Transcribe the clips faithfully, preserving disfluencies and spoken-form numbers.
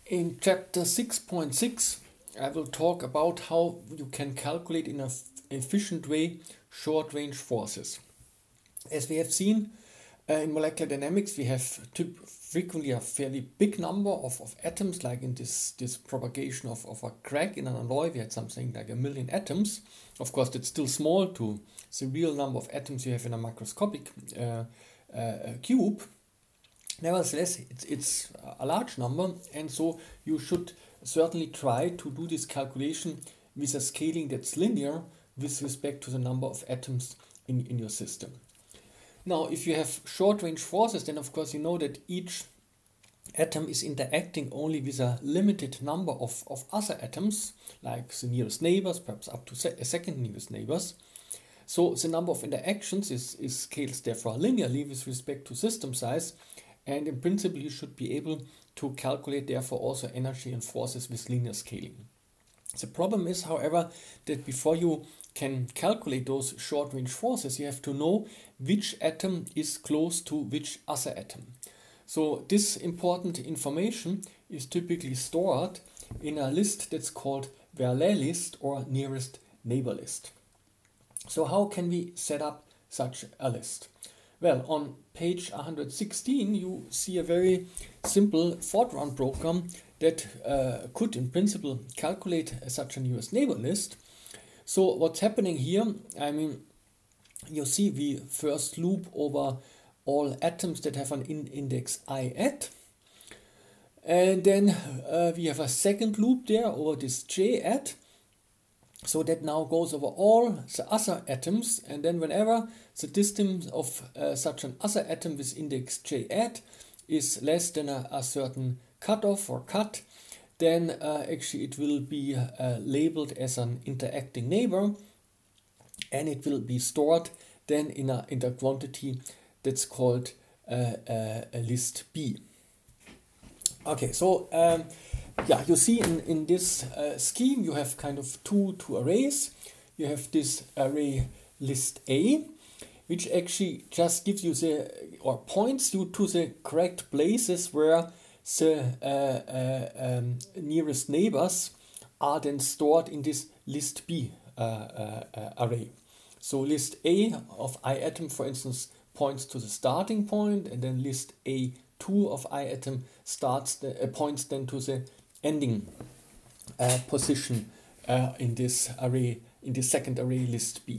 In chapter six point six, I will talk about how you can calculate in an efficient way short-range forces. As we have seen uh, in molecular dynamics, we have frequently a fairly big number of, of atoms, like in this, this propagation of, of a crack in an alloy, we had something like a million atoms. Of course, that's still small to the real number of atoms you have in a microscopic uh, uh, cube. Nevertheless, it's, it's a large number, and so you should certainly try to do this calculation with a scaling that's linear with respect to the number of atoms in, in your system. Now, if you have short-range forces, then of course you know that each atom is interacting only with a limited number of, of other atoms, like the nearest neighbors, perhaps up to se a second nearest neighbors. So the number of interactions is, is scales therefore linearly with respect to system size. And in principle, you should be able to calculate, therefore, also energy and forces with linear scaling. The problem is, however, that before you can calculate those short-range forces, you have to know which atom is close to which other atom. So this important information is typically stored in a list that's called Verlet list or nearest neighbor list. So how can we set up such a list? Well, on page one hundred sixteen, you see a very simple Fortran program that uh, could, in principle, calculate such a nearest neighbor list. So what's happening here, I mean, you see we first loop over all atoms that have an in index I at. And then uh, we have a second loop there over this J at. So that now goes over all the other atoms, and then whenever the distance of uh, such an other atom with index J at is less than a, a certain cutoff or cut, then uh, actually it will be uh, labeled as an interacting neighbor, and it will be stored then in a, in a quantity that's called uh, uh, a list B. Okay, so um, yeah, you see in, in this uh, scheme you have kind of two, two arrays. You have this array list A, which actually just gives you the, or points you to the correct places where the uh, uh, um, nearest neighbors are then stored in this list B uh, uh, uh, array. So list A of I atom, for instance, points to the starting point, and then list A two of I atom starts the, uh, points then to the ending uh, position uh, in this array, in the second array list B.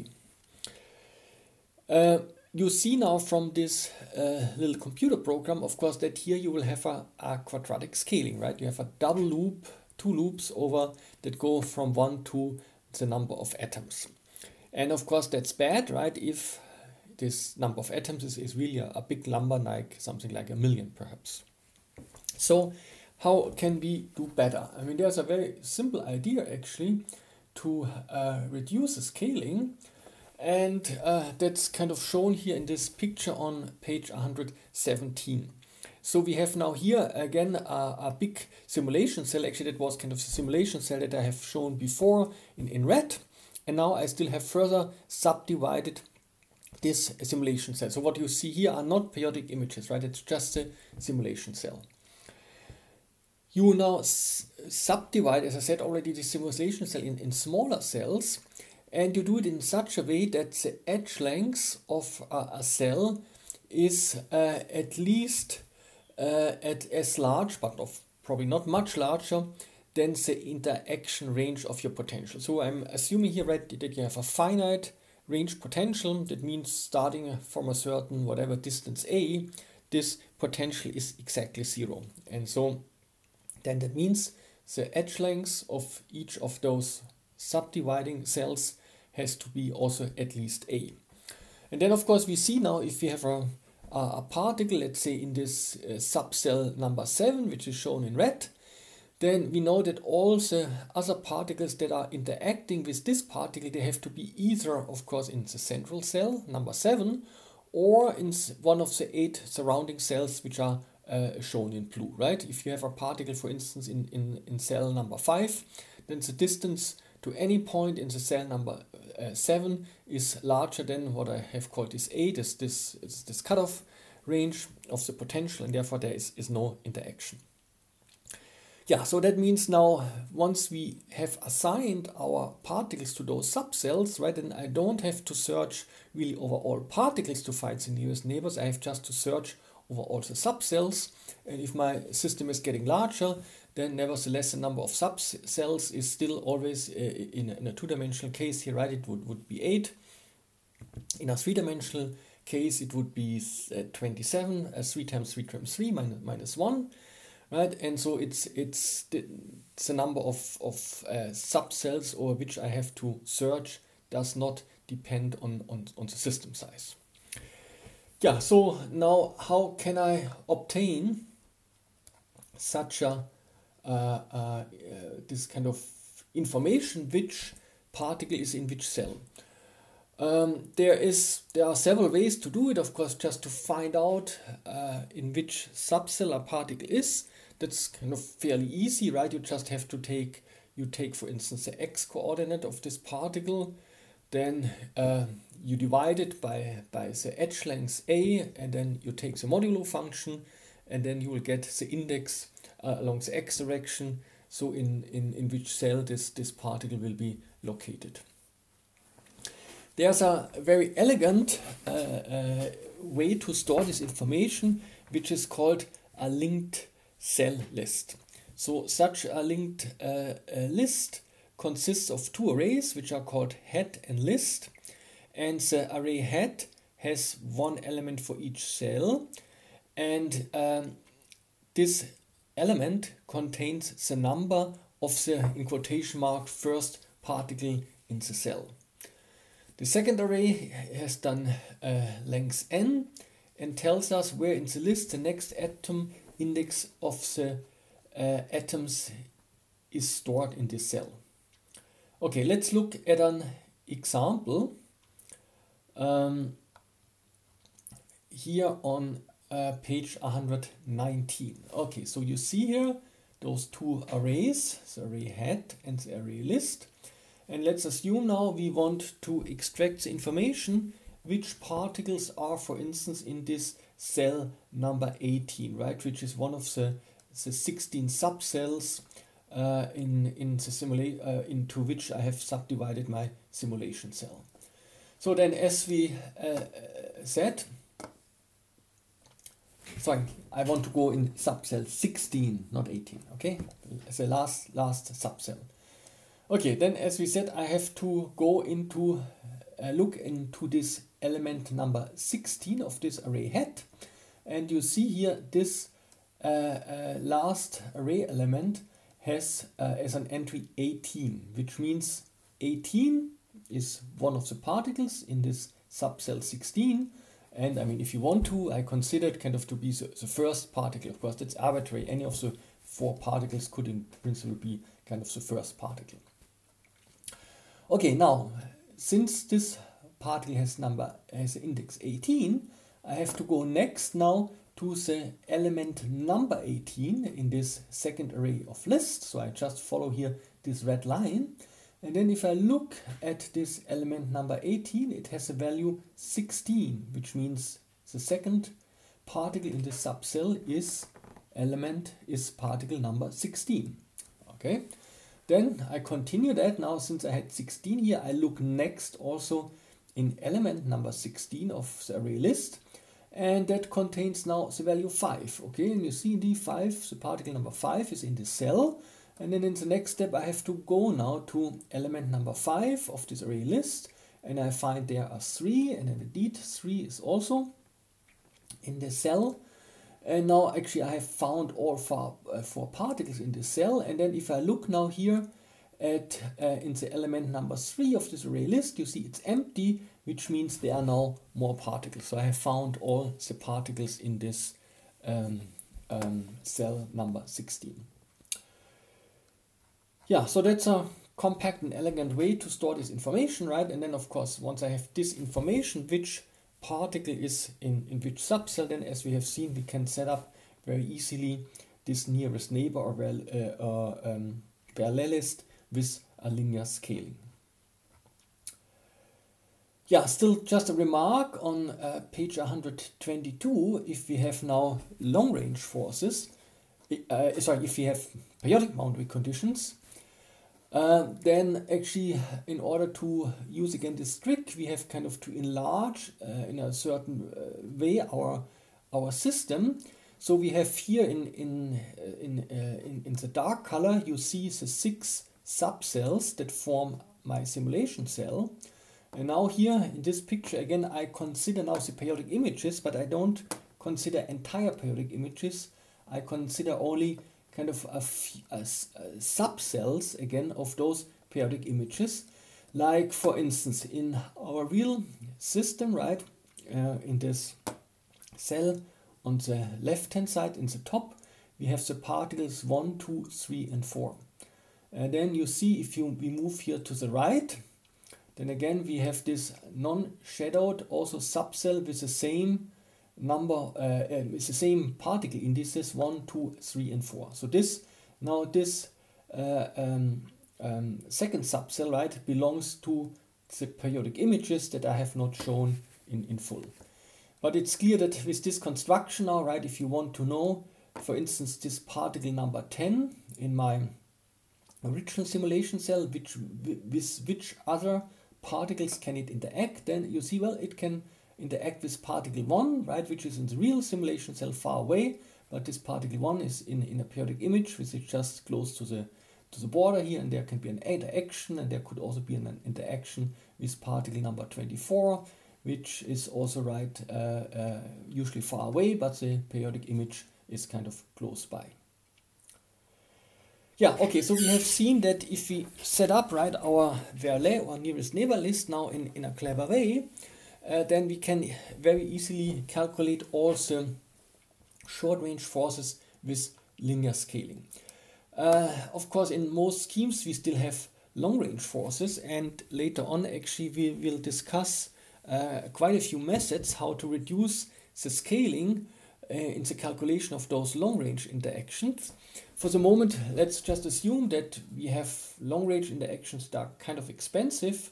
Uh, you see now from this uh, little computer program, of course, that here you will have a, a quadratic scaling, right? You have a double loop, two loops over that go from one to the number of atoms. And of course, that's bad, right? If this number of atoms is, is really a, a big number, like something like a million, perhaps. So how can we do better? I mean, there's a very simple idea actually to uh, reduce the scaling, and uh, that's kind of shown here in this picture on page one hundred seventeen. So we have now here again a, a big simulation cell. Actually, that was kind of the simulation cell that I have shown before in, in red, and now I still have further subdivided this simulation cell. So what you see here are not periodic images, right? It's just a simulation cell. You now subdivide, as I said already, the simulation cell in, in smaller cells, and you do it in such a way that the edge length of a, a cell is uh, at least uh, at as large, but of probably not much larger, than the interaction range of your potential. So I'm assuming here, right, that you have a finite range potential. That means starting from a certain whatever distance A, this potential is exactly zero. And so then that means the edge length of each of those subdividing cells has to be also at least A. And then of course we see now if we have a, a particle, let's say in this uh, subcell number seven, which is shown in red, then we know that all the other particles that are interacting with this particle, they have to be either, of course, in the central cell, number seven, or in one of the eight surrounding cells which are uh, shown in blue, right? If you have a particle, for instance, in, in, in cell number five, then the distance to any point in the cell number uh, seven is larger than what I have called this A, this, this, this cutoff range of the potential, and therefore there is, is no interaction. Yeah, so that means now once we have assigned our particles to those subcells, right, then I don't have to search really over all particles to find the nearest neighbors. I have just to search over all the subcells. And if my system is getting larger, then nevertheless the number of subcells is still always uh, in, a, in a two-dimensional case here, right, it would, would be eight. In a three-dimensional case, it would be uh, twenty-seven, uh, three times three times three minus, minus one. Right, and so it's it's the, it's the number of of uh, subcells over which I have to search does not depend on, on on the system size. Yeah. So now, how can I obtain such a uh, uh, uh, this kind of information? Which particle is in which cell? Um, there is there are several ways to do it. Of course, just to find out uh, in which subcell a particle is. That's kind of fairly easy, right? You just have to take, you take for instance the x coordinate of this particle, then uh, you divide it by, by the edge length a, and then you take the modulo function, and then you will get the index uh, along the x direction, so in, in, in which cell this, this particle will be located. There's a very elegant uh, uh, way to store this information, which is called a linked cell list. So such a linked uh, a list consists of two arrays, which are called head and list, and the array head has one element for each cell, and um, this element contains the number of the, in quotation mark, first particle in the cell. The second array has done uh, length n and tells us where in the list the next atom index of the uh, atoms is stored in this cell. Okay, let's look at an example um, here on uh, page one hundred nineteen. Okay, so you see here those two arrays, the array head and the array list. And let's assume now we want to extract the information which particles are, for instance, in this cell number eighteen, right, which is one of the, the sixteen subcells uh, in, in the simula uh, into which I have subdivided my simulation cell. So then, as we uh, said, sorry, I want to go in subcell sixteen, not eighteen, okay, as the last, last subcell. Okay, then as we said, I have to go into, uh, look into this element number sixteen of this array head, and you see here this uh, uh, last array element has uh, as an entry eighteen, which means eighteen is one of the particles in this subcell sixteen, and I mean, if you want to, I consider it kind of to be the, the first particle. Of course, that's arbitrary. Any of the four particles could in principle be kind of the first particle. Okay, now, since this particle has number has index eighteen, I have to go next now to the element number eighteen in this second array of list. So I just follow here this red line. And then if I look at this element number eighteen, it has a value sixteen, which means the second particle in this subcell is element is particle number sixteen. Okay. Then I continue that. Now, since I had sixteen here, I look next also in element number sixteen of the array list, and that contains now the value five. Okay, and you see in D five, the particle number five is in the cell, and then in the next step I have to go now to element number five of this array list, and I find there are three, and then indeed three is also in the cell. And now actually I have found all four, uh, four particles in this cell, and then if I look now here at uh, in the element number three of this array list, you see it's empty, which means there are now more particles. So I have found all the particles in this um, um, cell number sixteen. Yeah, so that's a compact and elegant way to store this information, right? And then of course, once I have this information, which particle is in, in which subcell, then as we have seen, we can set up very easily this nearest neighbor or uh, uh, um, parallelist with a linear scaling. Yeah, still just a remark on uh, page one hundred twenty-two, if we have now long range forces, uh, sorry, if we have periodic boundary conditions, uh, then actually in order to use again this trick, we have kind of to enlarge uh, in a certain uh, way our our system. So we have here in in uh, in, uh, in in the dark color, you see the six subcells that form my simulation cell. And now here in this picture again, I consider now the periodic images, but I don't consider entire periodic images. I consider only kind of a, a, a subcells again of those periodic images. Like for instance, in our real system, right, uh, in this cell on the left hand side in the top, we have the particles one, two, three and four. And then you see if you we move here to the right, then again we have this non-shadowed also subcell with the same number, uh, um, it's the same particle indices one, two, three and four. So this, now this uh, um, um, second subcell, right, belongs to the periodic images that I have not shown in, in full. But it's clear that with this construction now, right, if you want to know, for instance, this particle number ten in my original simulation cell, which with which other particles can it interact, then you see, well, it can interact with particle one, right, which is in the real simulation cell far away, but this particle one is in, in a periodic image, which is just close to the to the border here, and there can be an interaction, and there could also be an interaction with particle number twenty-four, which is also right uh, uh, usually far away, but the periodic image is kind of close by. Yeah, okay, so we have seen that if we set up, right, our Verlet or nearest neighbor list now in, in a clever way, uh, then we can very easily calculate all the short range forces with linear scaling. Uh, of course, in most schemes we still have long range forces, and later on actually we will discuss uh, quite a few methods how to reduce the scaling uh, in the calculation of those long range interactions. For the moment, let's just assume that we have long range interactions that are kind of expensive,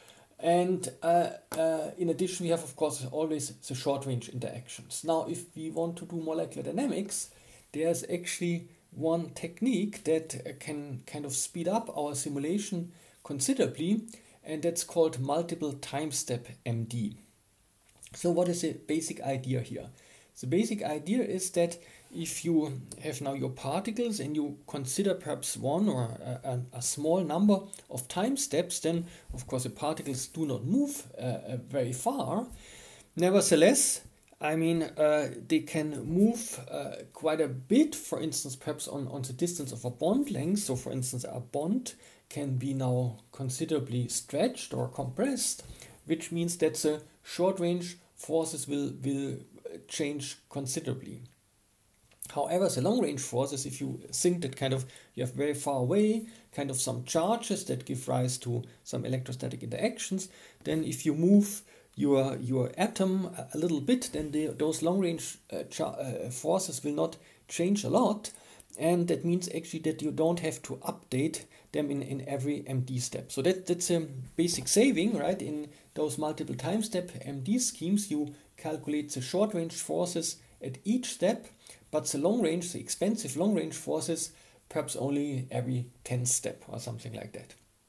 and uh, uh, in addition we have of course always the short range interactions. Now if we want to do molecular dynamics, there's actually one technique that can kind of speed up our simulation considerably, and that's called multiple time step M D. So what is the basic idea here? The basic idea is that if you have now your particles and you consider perhaps one or a, a, a small number of time steps, then of course the particles do not move uh, very far. Nevertheless, I mean, uh, they can move uh, quite a bit, for instance, perhaps on, on the distance of a bond length. So for instance, a bond can be now considerably stretched or compressed, which means that the short range forces will, will change considerably. However, the long range forces, if you think that kind of you have very far away, kind of some charges that give rise to some electrostatic interactions, then if you move your your atom a little bit, then the, those long range uh, uh, forces will not change a lot, and that means actually that you don't have to update them in, in every M D step. So that, that's a basic saving, right? In those multiple time step M D schemes, you calculate the short range forces at each step, but the long range, the expensive long range forces, perhaps only every tenth step or something like that.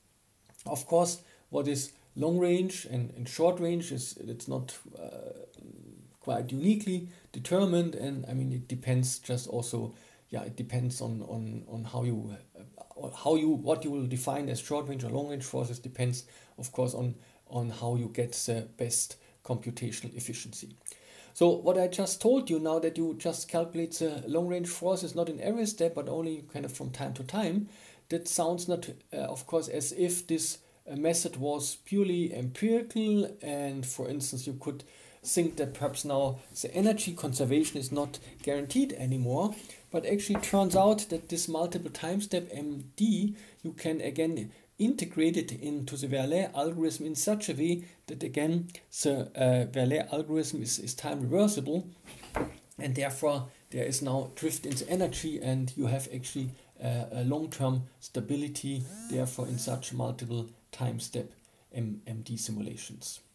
Of course, what is long range and, and short range is it's not uh, quite uniquely determined, and I mean it depends just also yeah it depends on on on how you uh, how you what you will define as short range or long range forces depends of course on on how you get the best computational efficiency. So what I just told you now, that you just calculate the long range forces not in every step but only kind of from time to time, that sounds not uh, of course as if this uh, method was purely empirical, and for instance you could think that perhaps now the energy conservation is not guaranteed anymore, but actually it turns out that this multiple time step M D you can again integrate it into the Verlet algorithm in such a way that again the uh, Verlet algorithm is, is time reversible, and therefore there is now drift in the energy, and you have actually uh, a long-term stability therefore in such multiple time step M D simulations.